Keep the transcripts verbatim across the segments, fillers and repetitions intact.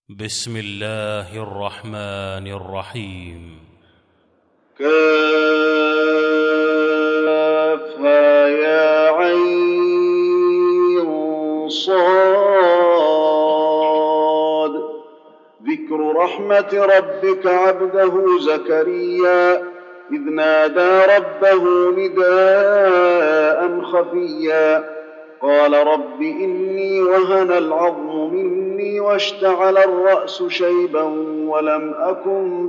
بسم الله الرحمن الرحيم. كافها يا عين صاد. ذكر رحمة ربك عبده زكريا إذ نادى ربه نداء خفيا قال رب إني وهن العظم مني واشتعل الرأس شيبا ولم أكن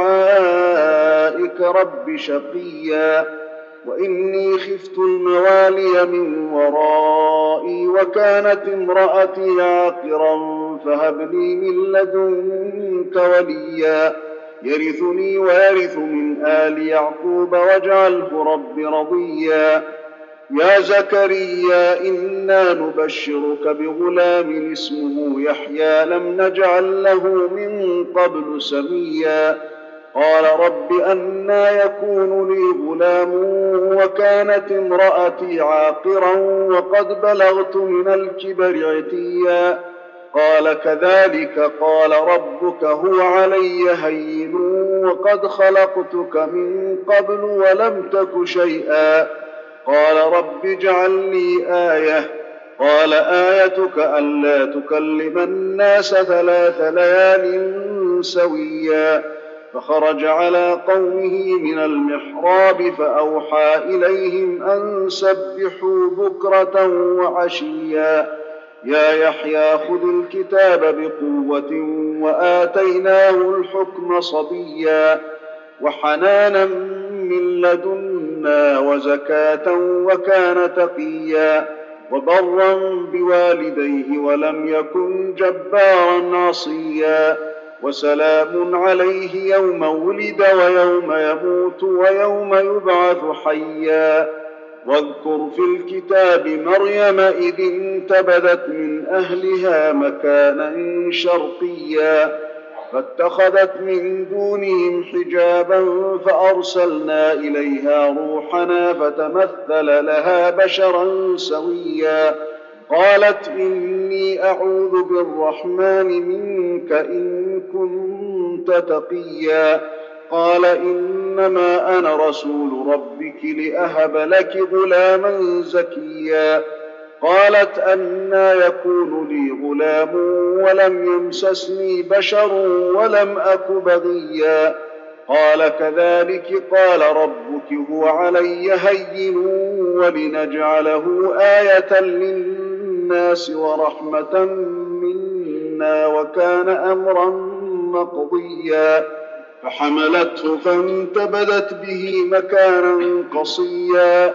بدعائك رب شقيا وإني خفت الموالي من ورائي وكانت امرأتي عاقرا فهب لي من لدنك وليا يرثني ويرث من آل يعقوب واجعله رب رضيا. يا زكريا إنا نبشرك بغلام اسمه يحيى لم نجعل له من قبل سميا قال رب أنى يكون لي غلام وكانت امرأتي عاقرا وقد بلغت من الكبر عتيا قال كذلك قال ربك هو علي هين وقد خلقتك من قبل ولم تك شيئا قال رب اجعل لي آية قال آيتك ألا تكلم الناس ثلاث ليال سويا فخرج على قومه من المحراب فأوحى إليهم أن سبحوا بكرة وعشيا يا يحيى خذ الكتاب بقوة وآتيناه الحكم صبيا وحنانا من لدنا وزكاة وكان تقيا وبرا بوالديه ولم يكن جبارا عصيا وسلام عليه يوم ولد ويوم يموت ويوم يبعث حيا واذكر في الكتاب مريم إذ انتبذت من أهلها مكانا شرقيا فاتخذت من دونهم حجابا فأرسلنا إليها روحنا فتمثل لها بشرا سويا قالت إني أعوذ بالرحمن منك إن كنت تقيا قال إنما أنا رسول ربك لأهب لك غلاما زكيا قالت أنى يكون لي غلام ولم يمسسني بشر ولم أك بغيا قال كذلك قال ربك هو علي هين ولنجعله آية للناس ورحمة منا وكان أمرا مقضيا فحملته فانتبذت به مكانا قصيا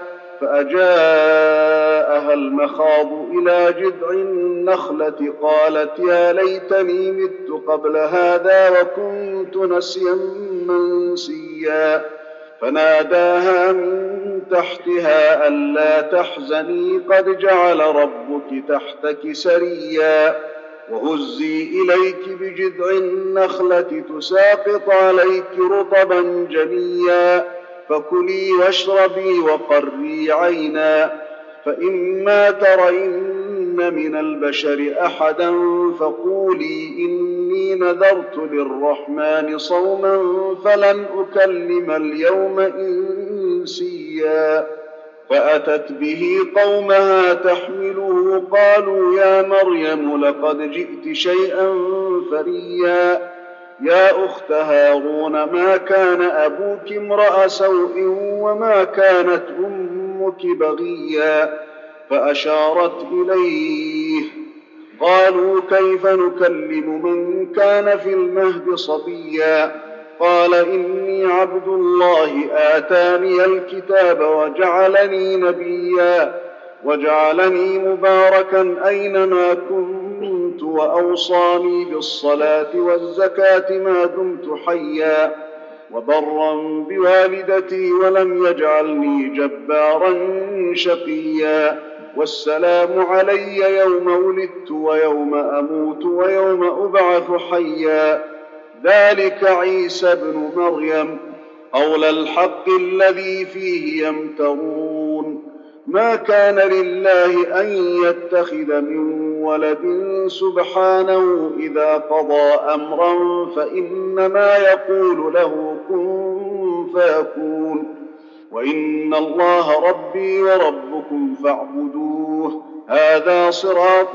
فأجاءها المخاض إلى جذع النخلة قالت يا ليتني مت قبل هذا وكنت نسيا منسيا فناداها من تحتها ألا تحزني قد جعل ربك تحتك سريا وهزي إليك بجذع النخلة تساقط عليك رطبا جنيا فكلي واشربي وقري عينا فإما ترين من البشر أحدا فقولي إني نذرت للرحمن صوما فلن أكلم اليوم إنسيا فأتت به قومها تحمله قالوا يا مريم لقد جئت شيئا فريا يا أخت هارون ما كان أبوك امرأ سوء وما كانت أمك بغيا فأشارت إليه قالوا كيف نكلم من كان في المهد صبيا قال إني عبد الله آتاني الكتاب وجعلني نبيا وجعلني مباركا أينما كنت وأوصاني بالصلاة والزكاة ما دمت حيا وبرا بوالدتي ولم يجعلني جبارا شقيا والسلام علي يوم ولدت ويوم أموت ويوم أبعث حيا ذلك عيسى ابن مريم قول الحق الذي فيه يمترون ما كان لله أن يتخذ من ولد سبحانه إذا قضى أمرا فإنما يقول له كن فيكون وإن الله ربي وربكم فاعبدوه هذا صراط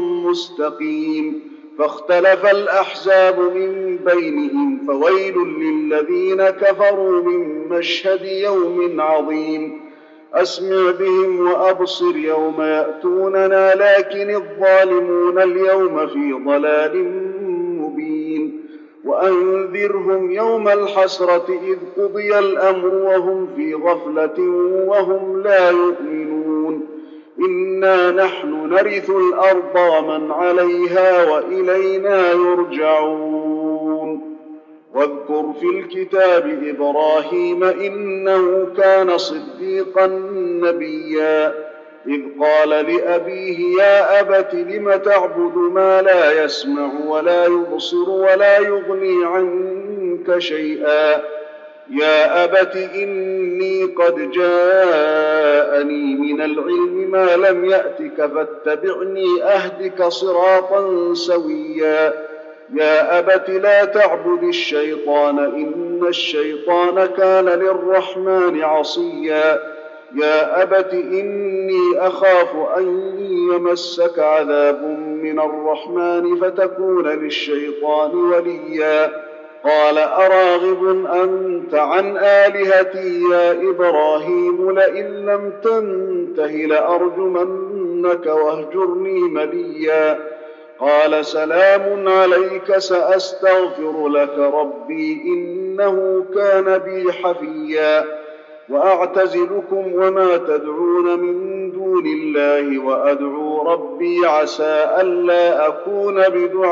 مستقيم فاختلف الأحزاب من بينهم فويل للذين كفروا من مشهد يوم عظيم أسمع بهم وأبصر يوم يأتوننا لكن الظالمون اليوم في ضلال مبين وأنذرهم يوم الحسرة إذ قضي الأمر وهم في غفلة وهم لا يؤمنون إنا نحن نرث الأرض ومن عليها وإلينا يرجعون واذكر في الكتاب إبراهيم إنه كان صديقا نبيا إذ قال لأبيه يا أبت لم تعبد ما لا يسمع ولا يبصر ولا يغني عنك شيئا يا أبت إني قد جاءني من العلم ما لم يأتك فاتبعني أهدك صراطا سويا يا أبت لا تعبد الشيطان إن الشيطان كان للرحمن عصيا يا أبت إني أخاف أن يمسك عذاب من الرحمن فتكون للشيطان وليا قال أراغب أنت عن آلهتي يا إبراهيم لئن لم تنته لأرجمنك واهجرني مليا قال سلام عليك سأستغفر لك ربي إنه كان بي حفيا وأعتزلكم وما تدعون من دون الله وأدعو ربي عسى ألا أكون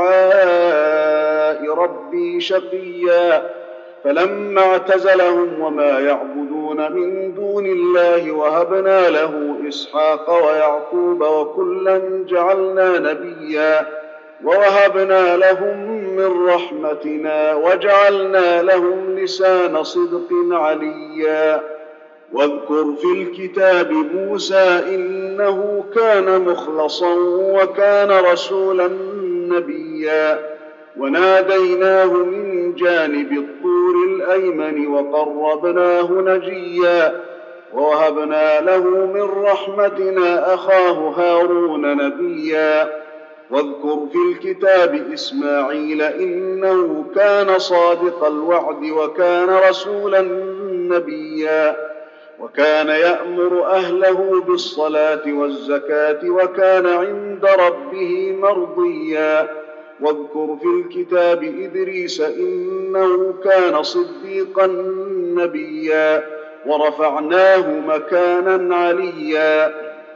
بدعاء ربي شقيا فلما اعتزلهم وما يعبدون من دون الله وهبنا له إسحاق ويعقوب وكلا جعلنا نبيا ووهبنا لهم من رحمتنا وجعلنا لهم لسان صدق عليا واذكر في الكتاب موسى إنه كان مخلصا وكان رسولا نبيا وناديناه من جانب الطور الأيمن وقربناه نجيا ووهبنا له من رحمتنا أخاه هارون نبيا واذكر في الكتاب إسماعيل إنه كان صادق الوعد وكان رسولا نبيا وكان يأمر أهله بالصلاة والزكاة وكان عند ربه مرضيا واذكر في الكتاب إدريس إنه كان صديقا نبيا ورفعناه مكانا عليا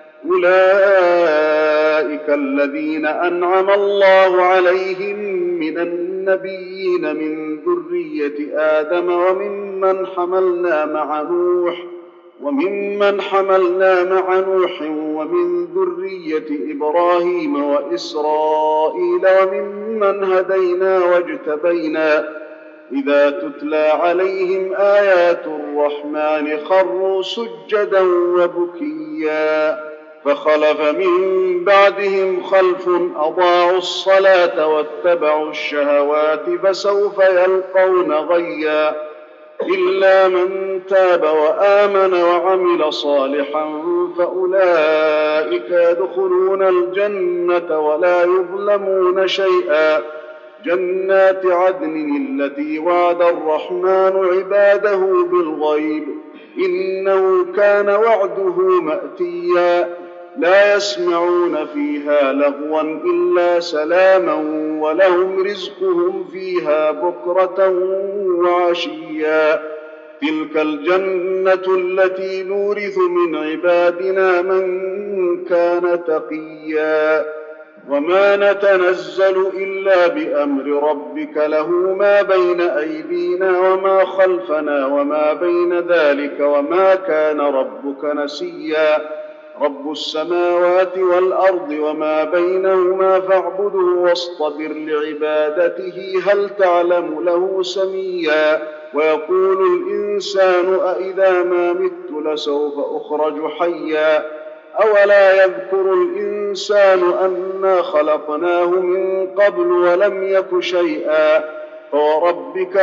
أولئك الذين أنعم الله عليهم من النبيين من ذرية آدم وممن حملنا مع نوح وممن حملنا مع نوح ومن ذرية إبراهيم وإسرائيل وممن هدينا واجتبينا إذا تتلى عليهم آيات الرحمن خروا سجدا وبكيا فخلف من بعدهم خلف أضاعوا الصلاة واتبعوا الشهوات فسوف يلقون غيا إلا من تاب وآمن وعمل صالحا فأولئك يدخلون الجنة ولا يظلمون شيئا جنات عدن التي وعد الرحمن عباده بالغيب إنه كان وعده مأتيا لا يسمعون فيها لغوا إلا سلاما ولهم رزقهم فيها بكرة وعشيا تلك الجنة التي نورث من عبادنا من كان تقيا وما نتنزل إلا بأمر ربك له ما بين أيدينا وما خلفنا وما بين ذلك وما كان ربك نسيا رب السماوات والأرض وما بينهما فاعبده واصطبر لعبادته هل تعلم له سميا ويقول الإنسان أإذا ما مت لسوف أخرج حيا أولا يذكر الإنسان أنا خلقناه من قبل ولم يك شيئا فوربك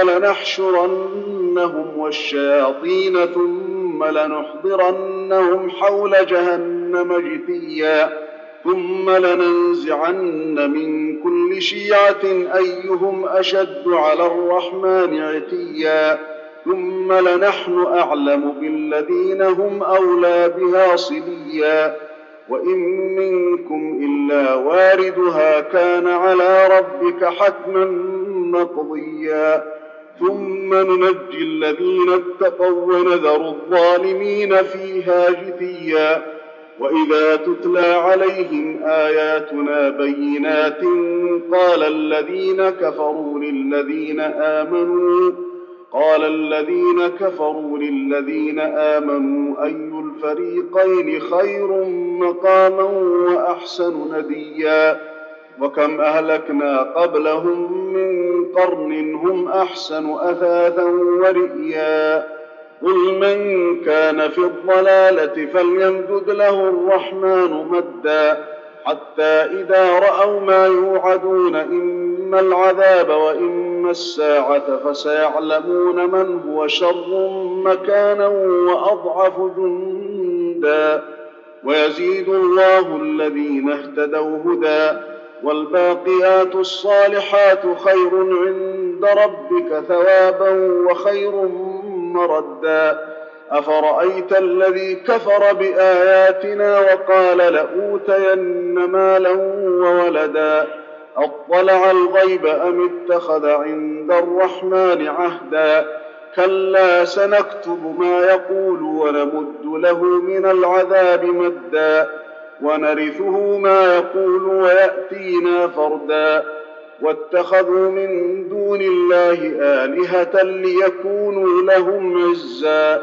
لنحشرنهم والشياطين ثم لنحضرنهم حول جهنم جثيا ثم لننزعن من كل شيعة أيهم أشد على الرحمن عتيا ثم لنحن أعلم بالذين هم أولى بها صليا وإن منكم إلا واردها كان على ربك حتما مقضيا ثم ننجي الذين اتقوا ونذر الظالمين فيها جثيا وإذا تتلى عليهم آياتنا بينات قال الذين كفروا للذين آمنوا قال الذين كفروا للذين آمنوا أي الفريقين خير مقاما وأحسن نديا وكم أهلكنا قبلهم من قرن هم أحسن أثاثا ورئيا قل من كان في الضلالة فليمدد له الرحمن مدا حتى إذا رأوا ما يوعدون إما العذاب وإما الساعة فسيعلمون من هو شر مكانا وأضعف جندا ويزيد الله الذين اهتدوا هدى والباقيات الصالحات خير عند ربك ثوابا وخير مردا أفرأيت الذي كفر بآياتنا وقال لأوتين مالا وولدا أطلع الغيب أم اتخذ عند الرحمن عهدا كلا سنكتب ما يقول ونمد له من العذاب مدا ونرثه ما يقول ويأتينا فردا واتخذوا من دون الله آلهة ليكونوا لهم عزا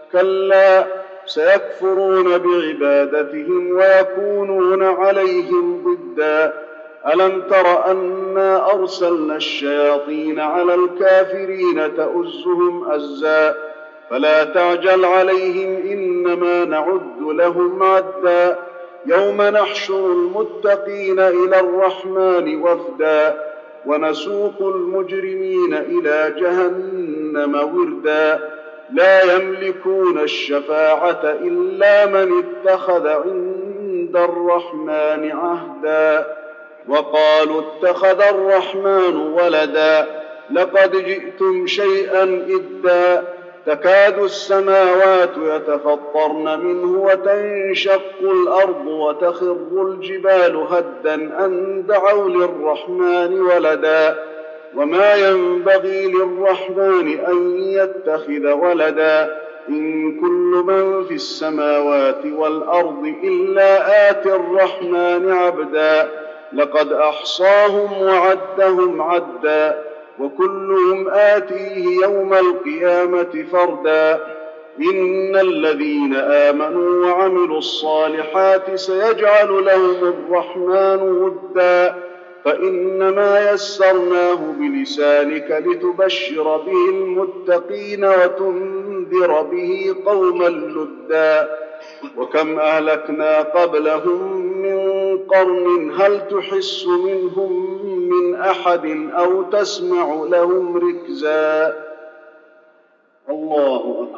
كلا سيكفرون بعبادتهم ويكونون عليهم ضدا ألم تر أنا أرسلنا الشياطين على الكافرين تؤزهم أزا فلا تعجل عليهم إنما نعد لهم عدا يوم نحشر المتقين إلى الرحمن وفدا ونسوق المجرمين إلى جهنم وردا لا يملكون الشفاعة إلا من اتخذ عند الرحمن عهدا وقالوا اتخذ الرحمن ولدا لقد جئتم شيئا إدا تكاد السماوات يتفطرن منه وتنشق الأرض وتخر الجبال هدا أن دعوا للرحمن ولدا وما ينبغي للرحمن أن يتخذ ولدا إن كل من في السماوات والأرض إلا آتي الرحمن عبدا لقد أحصاهم وعدهم عدا وكلهم آتيه يوم القيامة فردا إن الذين آمنوا وعملوا الصالحات سيجعل لهم الرحمن ودا فإنما يسرناه بلسانك لتبشر به المتقين وتنذر به قوما لدا وكم أهلكنا قبلهم من قرن هل تحس منهم من أحد أو تسمع لهم ركزا الله أكبر.